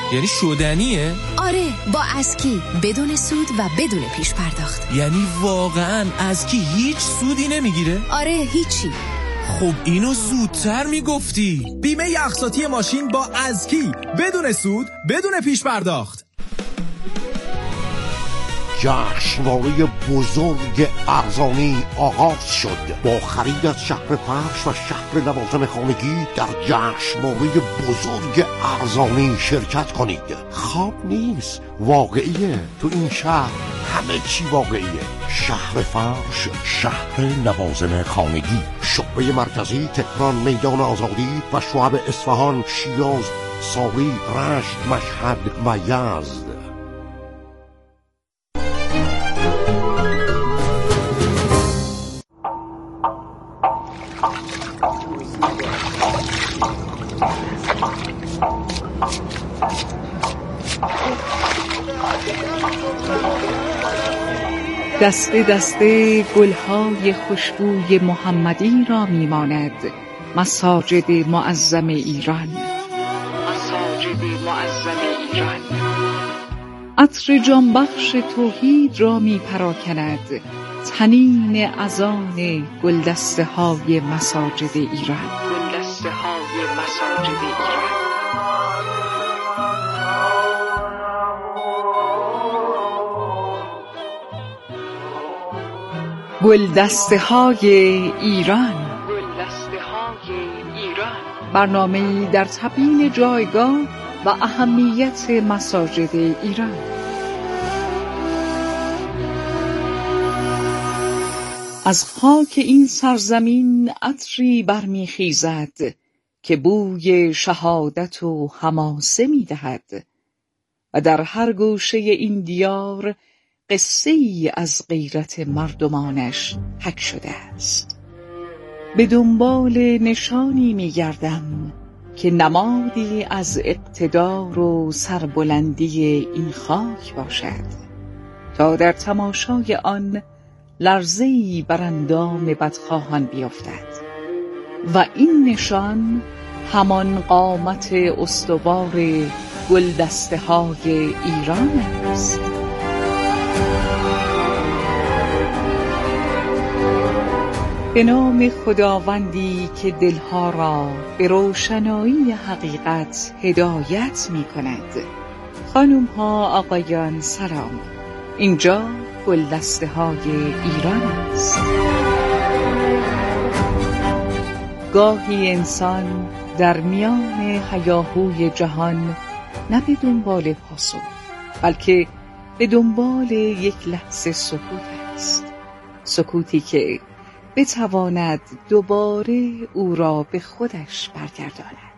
یعنی شدنیه؟ آره، با اسکی بدون سود و بدون پیش پرداخت. یعنی واقعا اسکی هیچ سودی نمیگیره؟ آره، هیچی. خب اینو زودتر میگفتی. بیمه اقساطی ماشین با اسکی بدون سود بدون پیش پرداخت. جشنواره بزرگ ارزانی آغاز شد. با خرید از شهر فرش و شهر لوازم خانگی در جشنواره بزرگ ارزانی شرکت کنید. خواب نیست، واقعیه. تو این شهر همه چی واقعیه. شهر فرش، شهر لوازم خانگی، شعبه مرکزی تهران، میدان آزادی و شعب اصفهان، شیراز، ساری، رشت، مشهد و یزد. دسته دسته گلهای خوشبوی محمدی را میماند مساجد معظم ایران. مساجد معظم ایران عطر جانبخش توحید را میپراکند طنین اذان گلدسته های مساجد ایران. گلدسته های مساجد ایران. گلدسته های ایران. گلدسته های ایران برنامه‌ای در تبیین جایگاه و اهمیت مساجد ایران. از خاک این سرزمین عطری برمیخیزد که بوی شهادت و حماسه میدهد و در هر گوشه این دیار قصه ای از غیرت مردمانش حک شده است. به دنبال نشانی می‌گردم که نمادی از اقتدار و سربلندی این خاک باشد تا در تماشای آن لرزه‌ای بر اندام بدخواهان بیفتد و این نشان همان قامت استوار گلدسته های ایران است. به نام خداوندی که دلها را به روشنایی حقیقت هدایت می کند. خانم ها، آقایان، سلام. اینجا گلدسته های ایران است. گاهی انسان در میان هیاهوی جهان نه به دنبال پاسخ بلکه به دنبال یک لحظه سکوت است. سکوتی که بتواند دوباره او را به خودش برگرداند.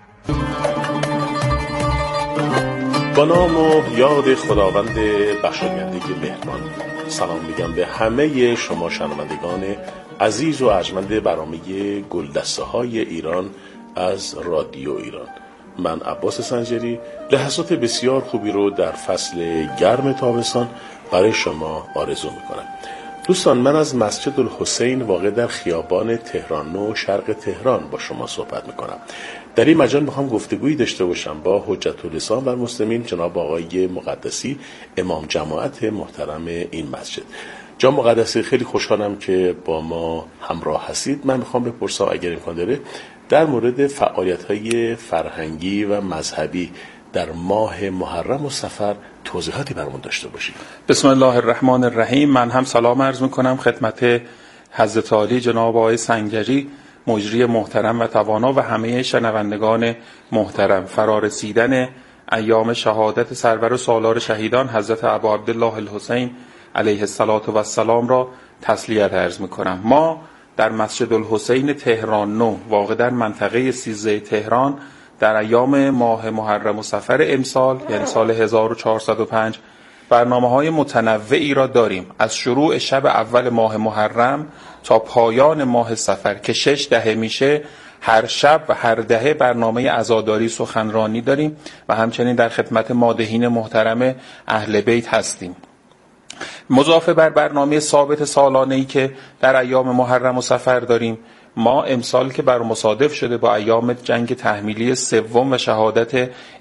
با نام و یاد خداوند بخشاینده مهربان، سلام میگم به همه شما شنوندگان عزیز و ارجمند برنامه گلدسته های ایران از رادیو ایران. من عباس سنجری لحظات بسیار خوبی رو در فصل گرم تابستان برای شما آرزو میکنم. دوستان، من از مسجد الحسین واقع در خیابان تهران نو شرق تهران با شما صحبت میکنم. در این مجال میخوام گفتگویی داشته باشم با حجت الاسلام و المسلمین جناب آقای مقدسی، امام جماعت محترم این مسجد. جناب مقدسی، خیلی خوشحالم که با ما همراه هستید. من میخوام بپرسم اگر امکان داره در مورد فعالیت‌های فرهنگی و مذهبی در ماه محرم و صفر توضیحاتی برامون داشته باشید. بسم الله الرحمن الرحیم. من هم سلام عرض میکنم خدمت حضرت عالی جناب آقای سنجری، مجری محترم و توانا و همه شنوندگان محترم. فرارسیدن ایام شهادت سرور و سالار شهیدان حضرت ابا عبدالله الحسین علیه السلام را تسلیت عرض میکنم. ما در مسجد الحسین تهران نو واقع در منطقه 13 تهران در ایام ماه محرم و صفر امسال یعنی سال 1405 برنامه‌های متنوعی را داریم. از شروع شب اول ماه محرم تا پایان ماه صفر که 6 دهه میشه، هر شب و هر دهه برنامه عزاداری سخنرانی داریم و همچنین در خدمت مادحین محترم اهل بیت هستیم. مضافه بر برنامه ثابت سالانه‌ای که در ایام محرم و صفر داریم، ما امسال که بر مصادف شده با ایام جنگ تحمیلی سوم و شهادت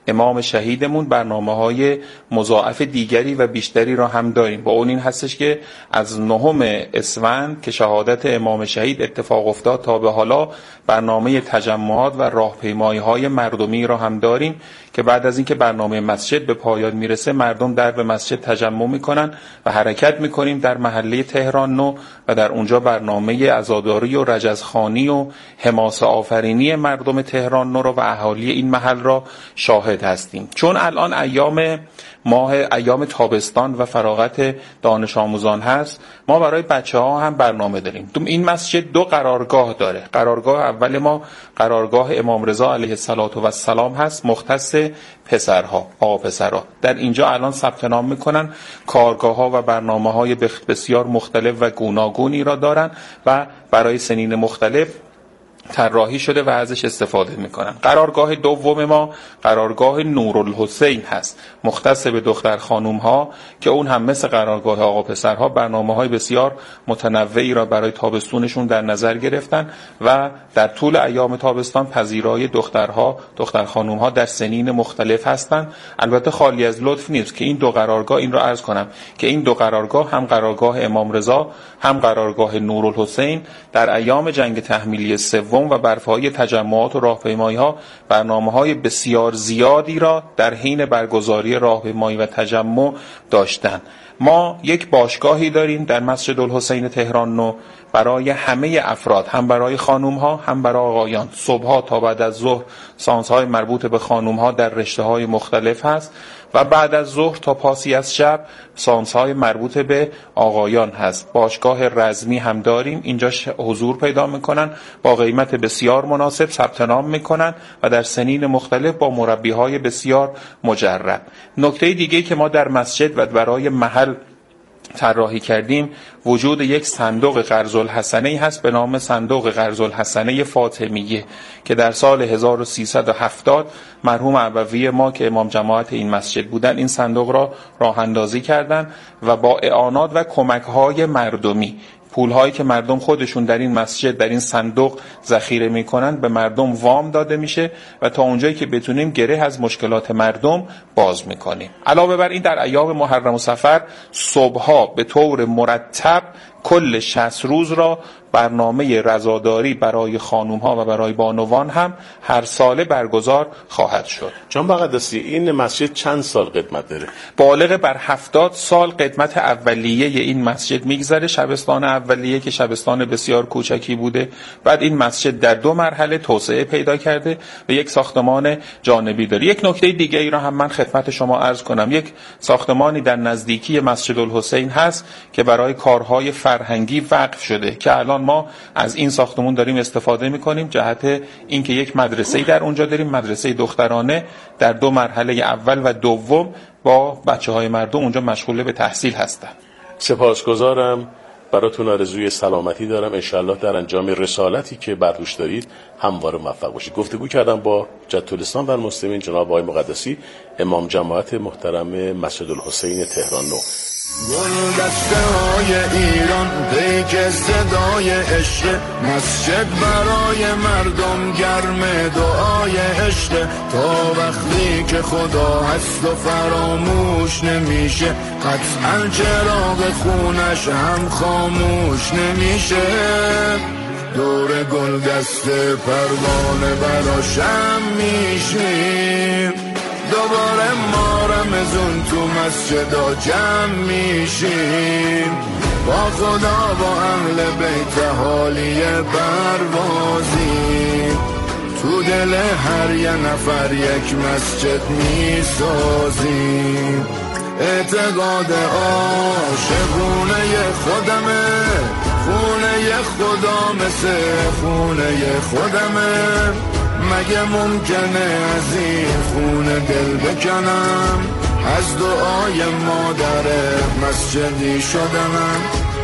امام شهیدمون برنامه‌های مضاعف دیگری و بیشتری را هم داریم. با اون این هستش که از 9 اسفند که شهادت امام شهید اتفاق افتاد تا به حالا برنامه تجمعات و راهپیمایی‌های مردمی را هم داریم که بعد از اینکه برنامه مسجد به پایان میرسه مردم در به مسجد تجمع میکنن و حرکت میکنیم در محله تهران نو و در اونجا برنامه عزاداری و رجزخوانی و حماسه آفرینی مردم تهران نو و اهالی این محل را شاهد هستیم. چون الان ایام تابستان و فراغت دانش آموزان هست، ما برای بچه‌ها هم برنامه داریم. این مسجد 2 قرارگاه داره. قرارگاه اول ما قرارگاه امام رضا علیه السلام هست، مختص پسرها، آقا پسرها. در اینجا الان ثبت نام میکنن، کارگاه‌ها و برنامه‌های بسیار مختلف و گوناگونی را دارن و برای سنین مختلف طراحی شده و ازش استفاده میکنن. قرارگاه دوم ما قرارگاه نورالحسین هست، مختص به دختر خانوم ها که اون هم مثل قرارگاه آقا پسرها برنامه‌های بسیار متنوعی را برای تابستونشون در نظر گرفتن و در طول ایام تابستان پذیرای دختر خانوم ها در سنین مختلف هستند. البته خالی از لطف نیست که این 2 قرارگاه، این را عرض کنم که این 2 قرارگاه هم قرارگاه امام رضا هم قرارگاه نورالحسین در ایام جنگ تحمیلی سوم و برپایی تجمعات و راهپیمایی‌ها برنامه‌های بسیار زیادی را در حین برگزاری راهپیمایی و تجمع داشتند. ما یک باشگاهی داریم در مسجد الحسین تهران نو برای همه افراد، هم برای خانوم‌ها هم برای آقایان. صبح‌ها تا بعد از ظهر سانس‌های مربوط به خانوم‌ها در رشته‌های مختلف هست و بعد از ظهر تا پاسی از شب سانس‌های مربوط به آقایان هست. باشگاه رزمی هم داریم، اینجا حضور پیدا میکنن، با قیمت بسیار مناسب ثبت نام میکنن و در سنین مختلف با مربی‌های بسیار مجرب. نکته دیگه که ما در مسجد و برای محل طراحی کردیم وجود یک صندوق قرض‌الحسنه هست به نام صندوق قرض‌الحسنه فاطمیه که در سال 1370 مرحوم ابوی ما که امام جماعت این مسجد بودن این صندوق را راه اندازی کردند و با اعانات و کمک‌های مردمی، پول‌هایی که مردم خودشون در این مسجد در این صندوق ذخیره می‌کنن به مردم وام داده میشه و تا اونجایی که بتونیم گره از مشکلات مردم باز می‌کنیم. علاوه بر این در ایام محرم و صفر صبح‌ها به طور مرتب کل 60 روز را برنامه رضاداری برای خانوم‌ها و برای بانوان هم هر ساله برگزار خواهد شد. جناب مقدسی، این مسجد چند سال قدمت داره؟ بالغ بر 70 سال قدمت اولیه این مسجد میگذره. شبستان اولیه که شبستان بسیار کوچکی بوده، بعد این مسجد در 2 مرحله توسعه پیدا کرده و یک ساختمان جانبی داره. یک نکته دیگه ای را هم من خدمت شما عرض کنم. یک ساختمانی در نزدیکی مسجد الحسین هست که برای کارهای فرهنگی وقف شده که الان ما از این ساختمون داریم استفاده میکنیم، جهت اینکه یک مدرسه‌ای در اونجا داریم، مدرسه دخترانه در 2 مرحله اول و دوم با بچه‌های مردم اونجا مشغول به تحصیل هستن. سپاسگزارم، براتون آرزوی سلامتی دارم. انشالله در انجام رسالتی که بر دوش دارید همواره موفق باشید. گفتگو کردم با جدالاسلام و المسلمین جناب آقای مقدسی، امام جماعت محترم مسجد الحسین تهران نو. گلدسته های ایران پیک صدای عشق، مسجد برای مردم گرم دعای عشق، تا وقتی که خدا هست و فراموش نمیشه، قطعا چراغ خونش هم خاموش نمیشه. دور گلدسته پروانه براشم میشیم، دوباره ما رمضون تو مسجدا جمع میشیم، با خدا با اهل بیت حالی پروازیم، تو دل هر یه نفر یک مسجد میسازیم. اعتقاد عاشقونه خودمه، خونه خدا مثل خونه خودمه، مگه ممکنه از این خونه دل بکنم، از دعای مادر مسجدی شدم.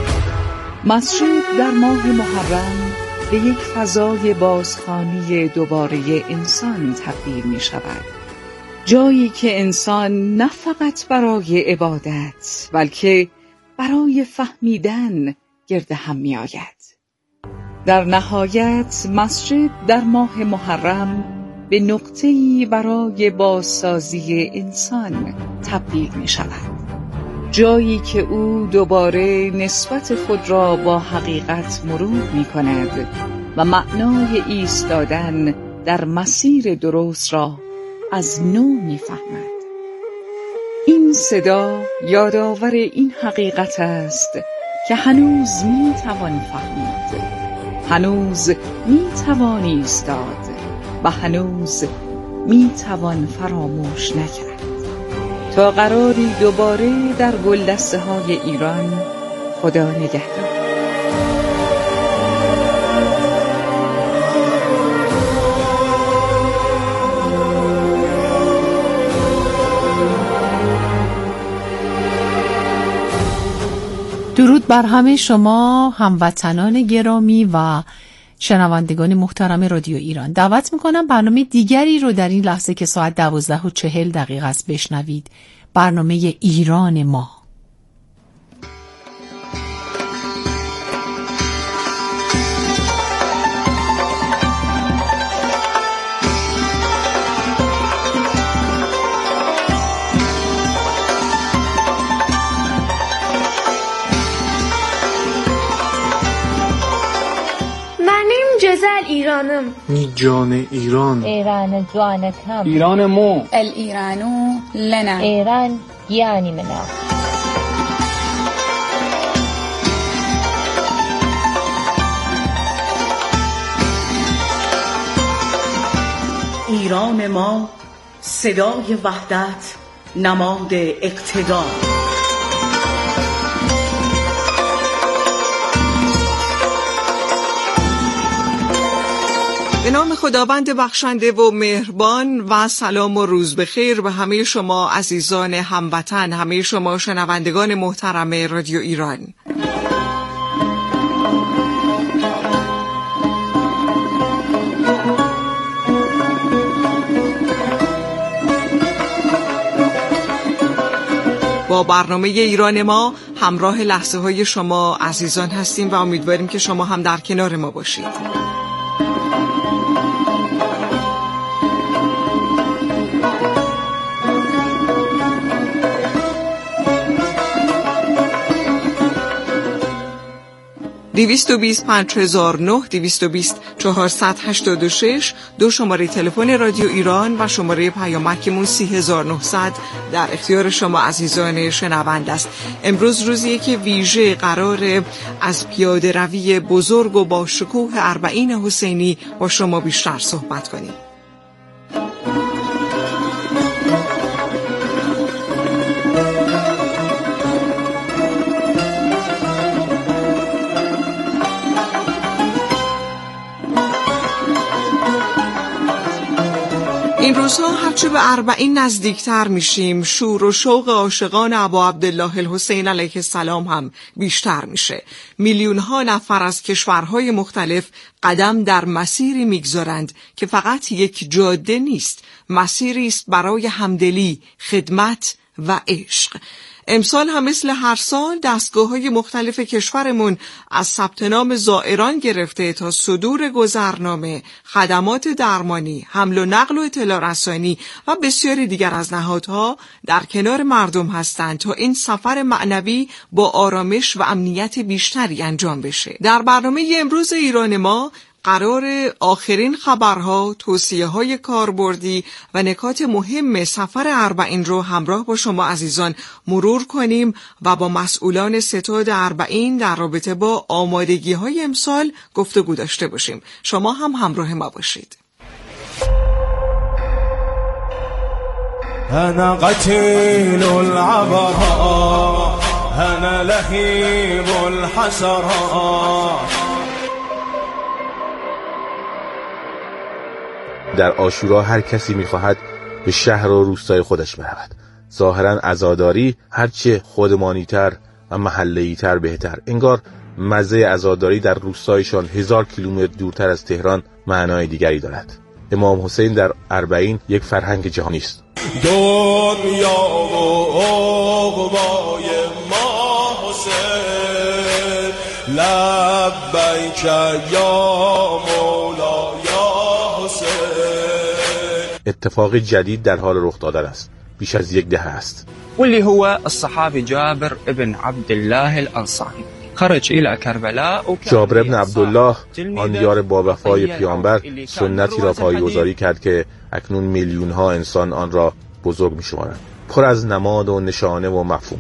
مسجد در ماه محرم به یک فضای بازخوانی دوباره انسان تبدیل می شود، جایی که انسان نه فقط برای عبادت بلکه برای فهمیدن گرد هم می آید. در نهایت مسجد در ماه محرم به نقطه‌ای برای بازسازی انسان تبدیل می شود. جایی که او دوباره نسبت خود را با حقیقت مرور می کند و معنای ایستادن در مسیر درست را از نو می فهمد. این صدا یادآور این حقیقت است که هنوز می توان فهمید، هنوز می توان ایستاد و هنوز می توان فراموش نکرد. تا قراری دوباره در گلدسته های ایران، خدا نگهدار. درود بر همه شما هموطنان گرامی و شنوندگان محترم رادیو ایران. دعوت میکنم برنامه دیگری رو در این لحظه که ساعت 12:40 است بشنوید. برنامه ایران ما. ایرانم جان ایران ایران جوانکم ایران مو الایرانو لنا ایران یعنی منا. ایران ما صدای وحدت، نماد اقتدار. به نام خداوند بخشنده و مهربان و سلام و روز بخیر به همه شما عزیزان هموطن، همه شما شنوندگان محترم رادیو ایران. با برنامه ایران ما همراه لحظه های شما عزیزان هستیم و امیدواریم که شما هم در کنار ما باشید. 220 5009 220 486 دو شماره تلفن رادیو ایران و شماره پیامکمون 30900 در اختیار شما عزیزان شنونده است. امروز روزیه که ویژه قراره از پیاده روی بزرگ و با شکوه اربعین حسینی با شما بیشتر صحبت کنیم. این روزها هرچه به اربعین نزدیکتر میشیم، شور و شوق عاشقان ابا عبدالله الحسین علیه السلام هم بیشتر میشه. میلیون ها نفر از کشورهای مختلف قدم در مسیری میگذارند که فقط یک جاده نیست، مسیری است برای همدلی، خدمت و عشق. امسال هم مثل هر سال دستگاه‌های مختلف کشورمون از ثبت نام زائران گرفته تا صدور گذرنامه، خدمات درمانی، حمل و نقل و اطلاع رسانی و بسیاری دیگر از نهادها در کنار مردم هستند تا این سفر معنوی با آرامش و امنیت بیشتری انجام بشه. در برنامه امروز ایران ما قرار آخرین خبرها، توصیه‌های کاربردی و نکات مهم سفر اربعین رو همراه با شما عزیزان مرور کنیم و با مسئولان ستاد اربعین در رابطه با آمادگی‌های امسال گفتگو داشته باشیم. شما هم همراه ما باشید. انا قتيل العبرات انا لهيب الحسرات. در عاشورا هر کسی می‌خواهد به شهر و روستای خودش برود. ظاهراً عزاداری هرچه خودمانی‌تر و محله‌ای‌تر بهتر. انگار مزه عزاداری در روستایشان 1000 کیلومتر دورتر از تهران معنای دیگری دارد. امام حسین در اربعین یک فرهنگ جهانی است. دنیا و عقبای ما حسین لبیک یا مولا یا حسین. اتفاق جدید در حال رخ دادن است. بیش از 10 دهه است. واللي هو الصحابي جابر ابن عبد الله الأنصاري خرج إلى کربلا. جابر ابن عبدالله آن یار با وفای پیامبر سنتی را پایه‌گذاری کرد که اکنون میلیون ها انسان آن را بزرگ می‌شمارند، پر از نماد و نشانه و مفهوم.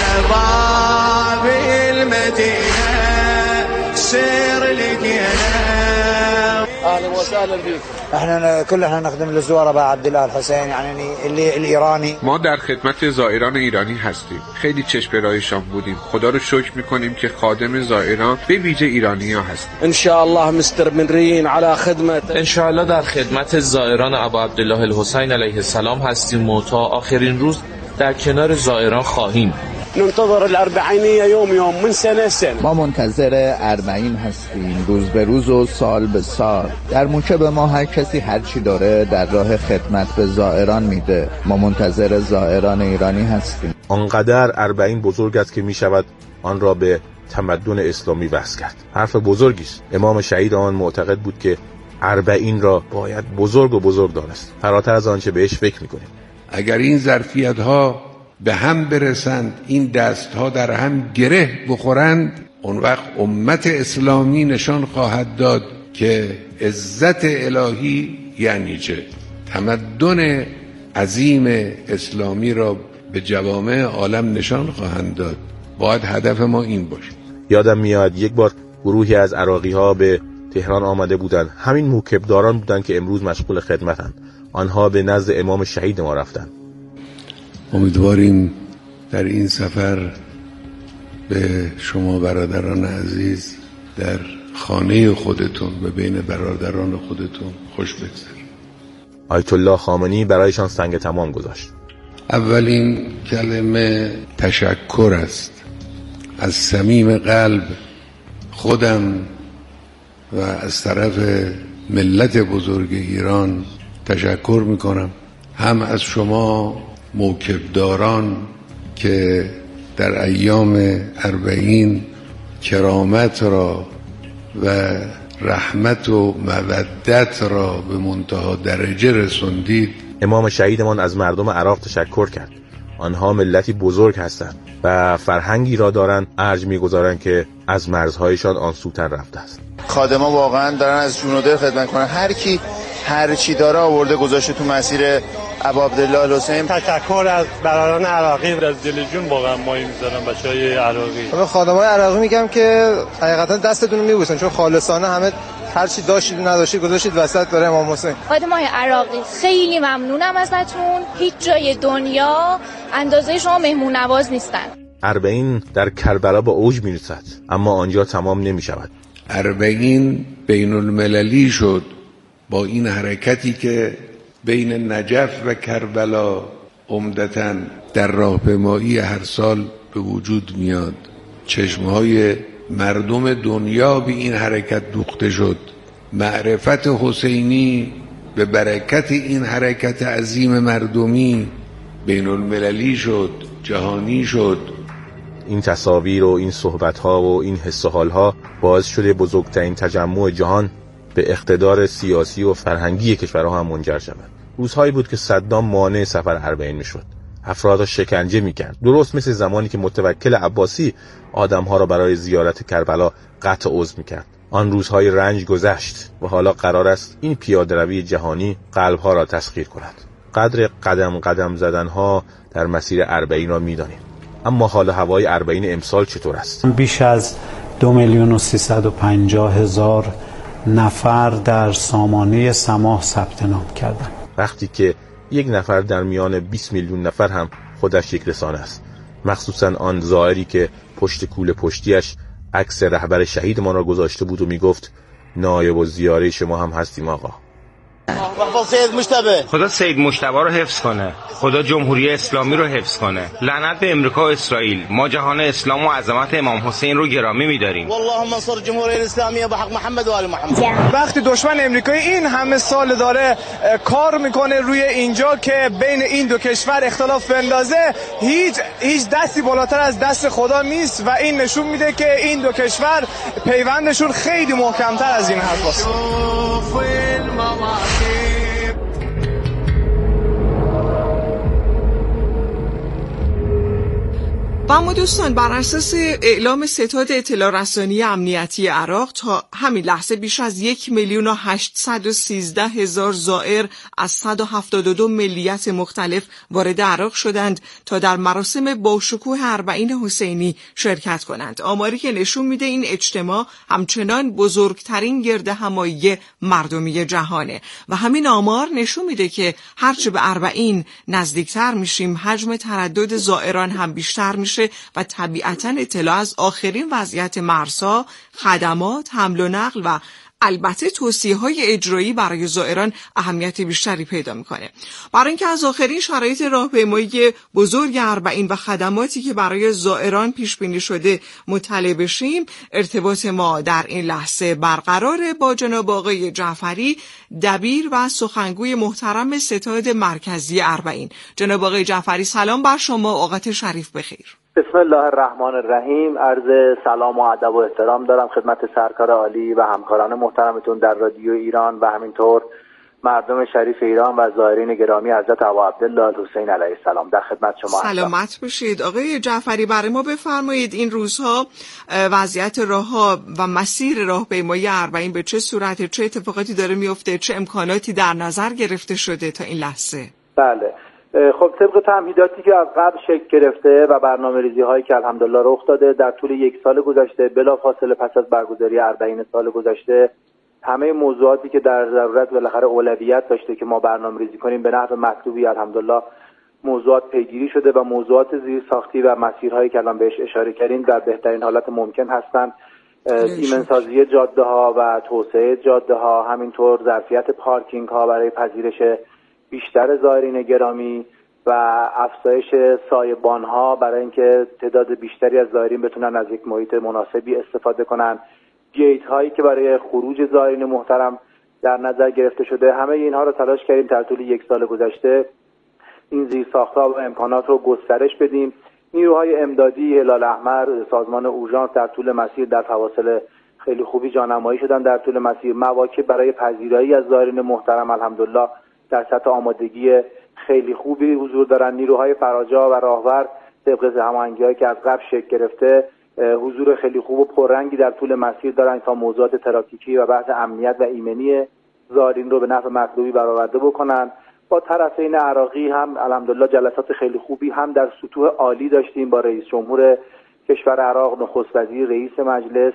اهلا وسهلا بكم. احنا كلنا نخدم للزوار ابا عبد الله الحسين يعني اللي الايراني. ما در خدمت زائران ایرانی هستیم. خیلی چشم به راهشان بودیم. خدا رو شکر میکنیم که خادم زائران به ویژه ایرانی‌ها هستیم. ان شاء الله مستمرين على خدمت. ان شاء الله در خدمت زائران ابا عبدالله الحسین علیه السلام هستیم و تا آخرین روز در کنار زائران خواهیم. ننتظر الاربعینیه یوم من سنه. ما منتظر اربعین هستیم، روز به روز و سال به سال. در موکب ما هر کسی هر چی داره در راه خدمت به زائران میده. ما منتظر زائران ایرانی هستیم. آنقدر اربعین بزرگ است که میشود آن را به تمدن اسلامی وصل کرد. حرف بزرگی است. امام شهید آن معتقد بود که اربعین را باید بزرگ و بزرگ دانست، فراتر از آنچه بهش فکر میکنیم. اگر این ظرفیت‌ها به هم برسند، این دست‌ها در هم گره بخورند، اون وقت امت اسلامی نشان خواهد داد که عزت الهی یعنی چه. تمدن عظیم اسلامی را به جوامع عالم نشان خواهند داد. باید هدف ما این باشه. یادم میاد یک بار گروهی از عراقی‌ها به تهران آمده بودند. همین موکبداران بودند که امروز مشغول خدمتند. آنها به نزد امام شهید ما رفتند. امیدواریم در این سفر به شما برادران عزیز در خانه خودتون و بین برادران خودتون خوش بگذرید. آیت الله خامنه‌ای برایشان سنگ تمام گذاشت. اولین کلمه تشکر است. از صمیم قلب خودم و از طرف ملت بزرگ ایران تشکر میکنم، هم از شما موکبداران که در ایام اربعین کرامت را و رحمت و مودت را به منتها درجه رسوندید. امام شهیدمان از مردم عراق تشکر کرد. آنها ملتی بزرگ هستند و فرهنگی را دارند ارج می‌گذارند که از مرزهایشان آن سوتر رفته است. خادما واقعا دارن از جون و دل خدمت کنن. هر کی هر چی داره آورده گذاشته تو مسیر ابا عبدالله الحسین. تشکر از برادران عراقی، از دل جون واقعا مایه میذارم بچهای عراقی. به خادمای عراقی میگم که حقیقتا دستتون رو میبوسن، چون خالصانه همه هر چی داشتید و نداشتید گذاشتید وسط برای امام حسین. خادمای عراقی خیلی ممنونم ازتون. هیچ جای دنیا اندازه شما مهمون نواز نیستن. اربعین در کربلا با اوج میرسد، اما آنجا تمام نمیشود. اربعین بین المللی شد با این حرکتی که بین نجف و کربلا عمدتاً در راهپیمایی هر سال به وجود میاد. چشمهای مردم دنیا به این حرکت دوخته شد. معرفت حسینی به برکت این حرکت عظیم مردمی بین المللی شد، جهانی شد. این تصاویر و این صحبت‌ها و این حس و حال‌ها باعث شده بزرگترین تجمع جهان به اقتدار سیاسی و فرهنگی کشورها هم منجر شود. روزهایی بود که صدام مانع سفر اربعین میشد. افراد را شکنجه میکرد، درست مثل زمانی که متوکل عباسی آدمها را برای زیارت کربلا قطع عضو میکرد. آن روزهای رنج گذشت و حالا قرار است این پیاده‌روی جهانی قلبها را تسخیر کند. قدر قدم قدم زدنها در مسیر اربعین را میدانیم، اما حال هوای اربعین امسال چطور است؟ بیش از 2,350,000 نفر در سامانه سماح ثبت نام کردند. وقتی که یک نفر در میان 20 میلیون نفر هم خودش یک رسانه است، مخصوصا آن زائری که پشت کوله پشتیش عکس رهبر شهیدمان را گذاشته بود و میگفت نایب الزیاره شما هم هستیم آقا. خدا سید مجتبی رو حفظ کنه، خدا جمهوری اسلامی رو حفظ کنه. لعنت به امریکا و اسرائیل. ما جهان اسلام و عظمت امام حسین رو گرامی می‌داریم. اللهم انصر جمهوری اسلامی به حق محمد و آل محمد. وقتی دشمن امریکایی این همه سال داره کار میکنه روی اینجا که بین این دو کشور اختلاف بندازه، هیچ دستی بالاتر از دست خدا نیست و این نشون میده که این دو کشور پیوندشون خیلی محکمتر از این حرفاست. و اما دوستان، بر اساس اعلام ستاد اطلاع رسانی امنیتی عراق تا همین لحظه بیش از 1,813,000 زائر از 172 ملیت مختلف وارد عراق شدند تا در مراسم باشکوه اربعین حسینی شرکت کنند. آماری که نشون میده این اجتماع همچنان بزرگترین گردهمایی مردمی جهانه و همین آمار نشون میده که هرچه به اربعین نزدیکتر میشیم حجم تردد زائران هم بیشتر میشه و طبیعتاً اطلاع از آخرین وضعیت مرزها، خدمات، حمل و نقل و البته توصیه‌های اجرایی برای زائران اهمیت بیشتری پیدا میکنه. برای اینکه از آخرین شرایط راهپیمایی بزرگ اربعین و خدماتی که برای زائران پیش بینی شده مطلع بشیم، ارتباط ما در این لحظه برقراره با جناب آقای جعفری، دبیر و سخنگوی محترم ستاد مرکزی اربعین. جناب آقای جعفری، سلام بر شما، اوقات شریف بخیر. بسم الله الرحمن الرحیم. عرض سلام و ادب و احترام دارم خدمت سرکار عالی و همکاران محترمتون در رادیو ایران و همینطور مردم شریف ایران و زائرین گرامی حضرت ابا عبدالله الحسین علیه السلام. در خدمت شما هستم. سلامت باشید. آقای جعفری، برای ما بفرمایید این روزها وضعیت راهها و مسیر راهپیمایی اربعین به چه صورته، چه اتفاقاتی داره میفته، چه امکاناتی در نظر گرفته شده تا این لحظه؟ بله، خب طبق تمهیداتی که از قبل شکل گرفته و برنامه‌ریزی هایی که الحمدلله رخ داده در طول یک سال گذشته، بلافاصله پس از برگزاری اربعین سال گذشته، همه موضوعاتی که در ضرورت بالاخره اولویت داشته که ما برنامه‌ریزی کنیم به نحو مطلوبی الحمدلله موضوعات پیگیری شده و موضوعات زیرساختی و مسیرهایی که الان بهش اشاره کردیم در بهترین حالت ممکن هستند. ایمنسازی جاده ها و توسعه جاده ها، همینطور ظرفیت پارکینگ ها برای پذیرش بیشتر زائرین گرامی و افزایش سایبان ها برای اینکه تعداد بیشتری از زائرین بتونن از یک محیط مناسبی استفاده کنن، گیت هایی که برای خروج زائرین محترم در نظر گرفته شده. همه اینها رو تلاش کردیم در طول یک سال گذشته این زیرساخت‌ها و امکانات رو گسترش بدیم. نیروهای امدادی هلال احمر، سازمان اورژانس در طول مسیر در فواصل خیلی خوبی جانمایی شدن در طول مسیر. مواکب برای پذیرایی از زائرین محترم الحمدلله در سطح آمادگی خیلی خوبی حضور دارن. نیروهای فراجا و راهور طبق هماهنگی‌هایی که از قبل شکل گرفته حضور خیلی خوب و پررنگی در طول مسیر دارن تا موضوعات ترافیکی و بحث امنیت و ایمنی زائرین رو به نفع مطلوبی برآورده بکنن. با طرفین عراقی هم الحمدلله جلسات خیلی خوبی هم در سطوح عالی داشتیم با رئیس جمهور کشور عراق، نخست وزیر، رئیس مجلس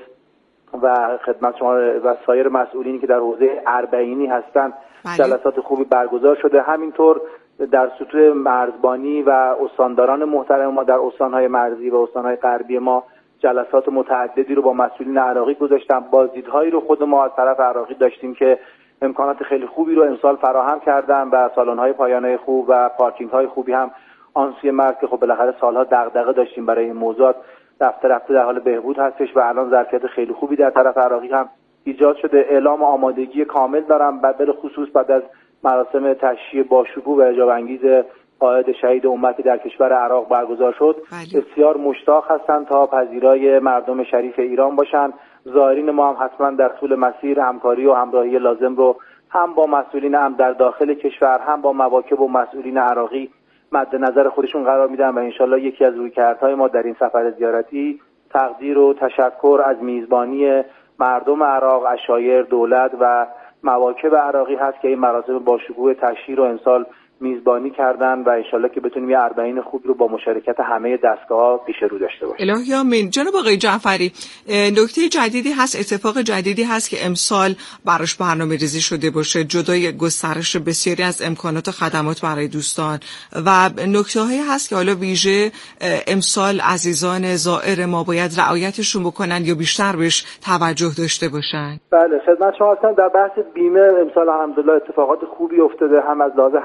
و خدمت شما و سایر مسئولینی که در حوزه اربعینی هستند. جلسات خوبی برگزار شده. همینطور در سطوح مرزبانی و استانداران محترم ما در استانهای مرزی و استانهای غربی ما جلسات متعددی رو با مسئولین عراقی گذاشتم. بازدیدهایی رو خود ما از طرف عراقی داشتیم که امکانات خیلی خوبی رو امسال فراهم کردن و سالن‌های پایانه خوب و پارکینگ‌های خوبی هم آن سوی مرز که خب بالاخره سالها دغدغه داشتیم برای این موضوعات رفته در حال بهبود هستش و الان ظرفیت خیلی خوبی در طرف عراقی هم ایجاد شده. اعلام آمادگی کامل دارم به خصوص بعد از مراسم تشییع باشکوه و اعجاب انگیز قائد شهید امتی در کشور عراق برگزار شد. بسیار مشتاق هستند تا پذیرای مردم شریف ایران باشند. زائرین ما هم حتما در طول مسیر همکاری و همراهی لازم رو هم با مسئولین هم در داخل کشور هم با مواکب و مسئولین عراقی مد نظر خودشون قرار میدن و انشالله یکی از رویکردهای ما در این سفر زیارتی تقدیر و تشکر از میزبانی مردم عراق، عشایر، دولت و مواکب عراقی هست که این مراسم باشکوه تشییع رو امسال میزبانی کردن و انشالله که بتونیم یه اربعین خوب رو با مشارکت همه دستگاه‌ها پیش رو داشته باشیم. الهی آمین. جناب آقای جعفری، نکته جدیدی هست، اتفاق جدیدی هست که امسال براش برنامه‌ریزی شده باشه جدای گسترش بسیاری از امکانات و خدمات برای دوستان و نکته‌هایی هست که حالا ویژه امسال عزیزان زائر ما باید رعایتشون بکنن یا بیشتر بهش توجه داشته باشن؟ بله، خدمت شما هستم. در بحث بیمه امسال الحمدلله اتفاقات خوبی افتاده، هم از لحاظ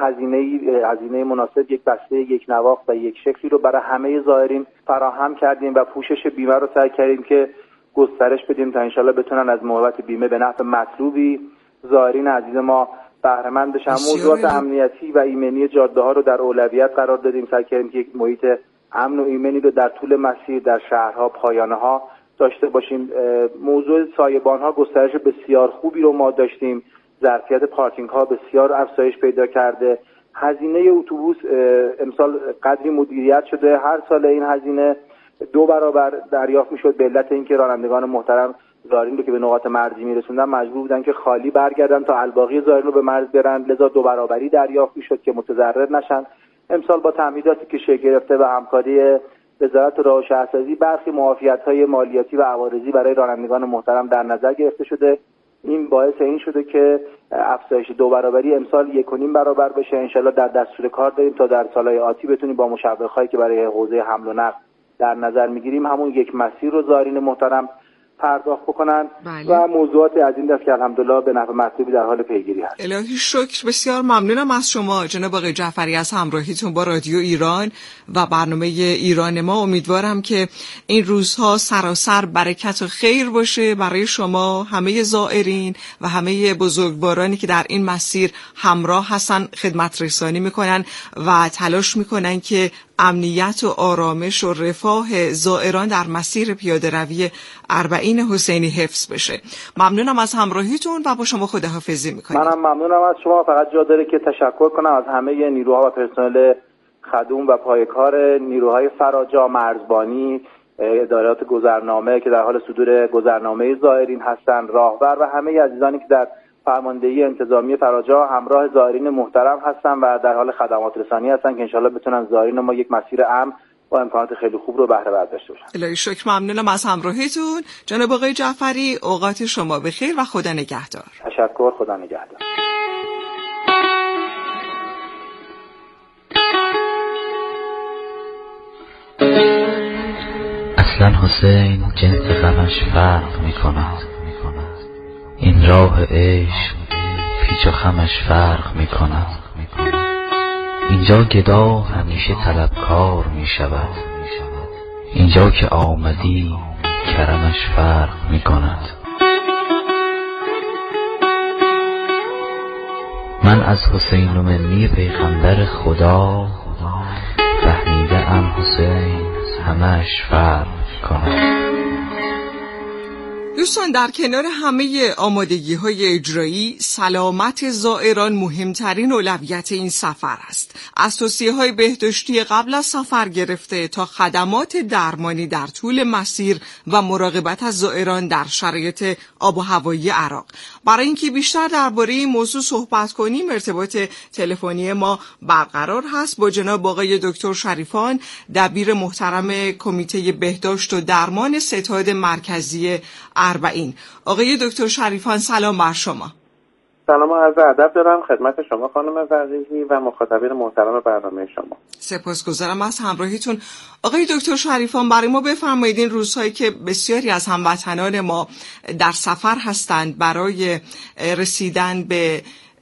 هزینه مناسب یک بسته یک نواخت و یک شکلی رو برای همه زائرین فراهم کردیم و پوشش بیمه رو سعی کردیم که گسترش بدیم تا انشالله بتونن از محبت بیمه به نفع مطلوبی زائرین عزیز ما بهره مند بشن. موضوعات امنیتی و ایمنی جاده ها رو در اولویت قرار دادیم، سعی کردیم که یک محیط امن و ایمنی رو در طول مسیر در شهرها پایانه ها داشته باشیم. موضوع سایبان ها گسترش بسیار خوبی رو ما داشتیم، ظرفیت پارکینگ ها بسیار افزایش پیدا کرده. هزینه اتوبوس امسال قدری مدیریت شده، هر سال این هزینه 2 برابر دریافت میشد به علت اینکه رانندگان محترم زائرین رو که به نقاط مرزی میرسوندن مجبور بودن که خالی برگردن تا الباقی زائرین رو به مرز برن، لذا 2 برابری دریافت میشد که متضرر نشن. امسال با تعمیداتی که شکل گرفته و همکاری وزارت راه و شهرسازی برخی معافیت‌های مالیاتی و عوارضی برای رانندگان محترم در نظر گرفته شده. این باعث این شده که افزایش 2 برابری امسال 1.5 برابر بشه. انشالله در دستور کار داریم تا در سالهای آتی بتونیم با مشوق‌هایی که برای حوزه حمل و نقل در نظر میگیریم همون یک مسیر رو زائرین محترم پرداخت بکنن. و موضوعات از این دست که الحمدلله به نفع مطلوبی در حال پیگیری هست. الهی شکر. بسیار ممنونم از شما جناب آقای جعفری از همراهیتون با رادیو ایران و برنامه ایران ما. امیدوارم که این روزها سراسر برکت و خیر باشه برای شما، همه زائرین و همه بزرگوارانی که در این مسیر همراه هستن، خدمت رسانی میکنن و تلاش میکنن که امنیت و آرامش و رفاه زائران در مسیر پیاده روی اربعین حسینی حفظ بشه. ممنونم از همراهیتون و با شما خداحافظی میکنم. منم ممنونم از شما. فقط جا داره که تشکر کنم از همه نیروها و پرسنل خدوم و پایکار نیروهای فراجا، مرزبانی، ادارات گذرنامه که در حال صدور گذرنامه زائرین هستند، راهبر و همه عزیزانی که در فرماندهی انتظامی فراجا همراه زائرین محترم هستن و در حال خدمات رسانی هستن که انشالله بتونن زائرین ما یک مسیر امن با امکانات خیلی خوب رو بهره برداشته داشته باشن. الهی شکر. ممنونم از همراهیتون جناب آقای جعفری. اوقات شما بخیر و خدا نگهدار. تشکر. خدا نگهدار. اصلا حسین جنس غمش فرق میکند، این راه عشق پیچ و خمش فرق میکند. اینجا گدا همیشه طلبکار میشود، اینجا که آمدی کرمش فرق میکند. من از حسین و منی پیغمبر خدا فهمیده ام حسین همش فرق کند. دوستان، در کنار همه آمادگی‌های اجرایی، سلامت زائران مهمترین اولویت این سفر است. از توصیه‌های بهداشتی قبل از سفر گرفته تا خدمات درمانی در طول مسیر و مراقبت از زائران در شرایط آب و هوایی عراق. برای اینکه بیشتر درباره این موضوع صحبت کنیم، ارتباط تلفنی ما برقرار هست با جناب آقای دکتر شریفان، دبیر محترم کمیته بهداشت و درمان ستاد مرکزی اربعین. آقای دکتر شریفان سلام بر شما. سلام و عرض ادب دارم خدمت شما خانم فقیهی و مخاطبین محترم برنامه شما. سپاسگزارم از همراهیتون. آقای دکتر شریفان، برای ما بفرمایید این روزهایی که بسیاری از هموطنان ما در سفر هستند برای رسیدن به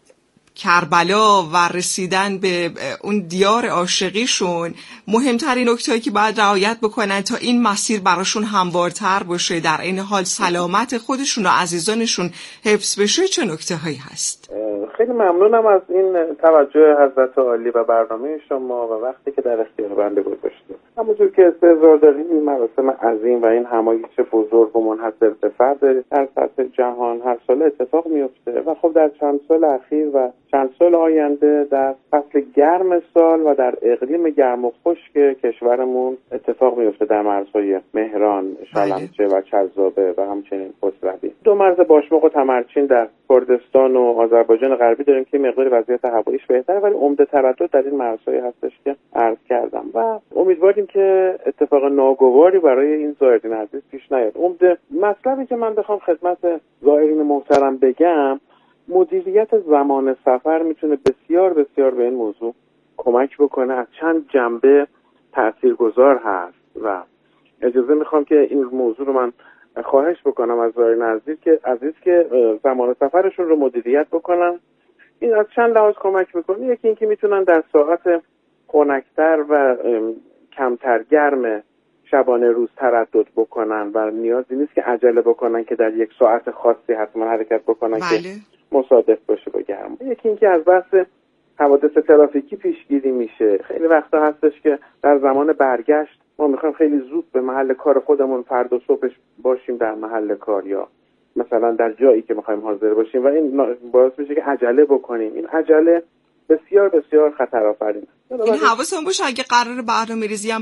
کربلا و رسیدن به اون دیار عاشقیشون، مهمترین نکته‌ای که باید رعایت بکنن تا این مسیر براشون هموارتر باشه، در این حال سلامت خودشون و عزیزانشون حفظ بشه، چه نکته‌هایی هست؟ خیلی ممنونم از این توجه حضرت عالی و برنامه شما و وقتی که در اختیار بنده گذاشتید. همونجور که استحضار داریم این مراسم عظیم و این همایش بزرگ و منحصر به فرد در سطح جهان هر سال اتفاق میفته و خب در چند سال اخیر و چند سال آینده در فصل گرم سال و در اقلیم گرم و خشک کشورمون اتفاق میفته در مرزهای مهران، شلمچه و چذابه و همچنین خسروی. 2 مرز باشمق و تمرچین در کردستان و آذربایجان غربی داریم که مقدار وضعیت هواییش بهتره، ولی عمده تردد در این مرزهای هستش که عرض کردم و امیدواریم که اتفاق ناگواری برای این زائرین عزیز پیش نیاد. عمده مطلبی که من بخوام خدمت زائرین محترم بگم، مدیریت زمان سفر میتونه بسیار بسیار به این موضوع کمک بکنه. از چند جنبه تاثیرگذار هست و اجازه میخوام که این موضوع رو من خواهش بکنم از زائرین عزیز که زمان سفرشون رو مدیریت بکنن. این از چند لحاظ کمک میکنه. یکی اینکه میتونن در ساعت خنک‌تر و کمتر گرم شبانه روز تردد بکنن و نیازی نیست که عجله بکنن که در یک ساعت خاصی حتما حرکت بکنن که مصادف باشه با گرما. یکی اینکه از بحث حوادث ترافیکی پیشگیری میشه. خیلی وقتا هستش که در زمان برگشت ما میخوایم خیلی زود به محل کار خودمون فردا صبحش باشیم در محل کار یا مثلا در جایی که میخوایم حاضر باشیم و این باعث میشه که عجله بکنیم. این عجله بسیار بسیار خطرآفرینه. این حواسمون باشه اگه قرار برنامه‌ریزی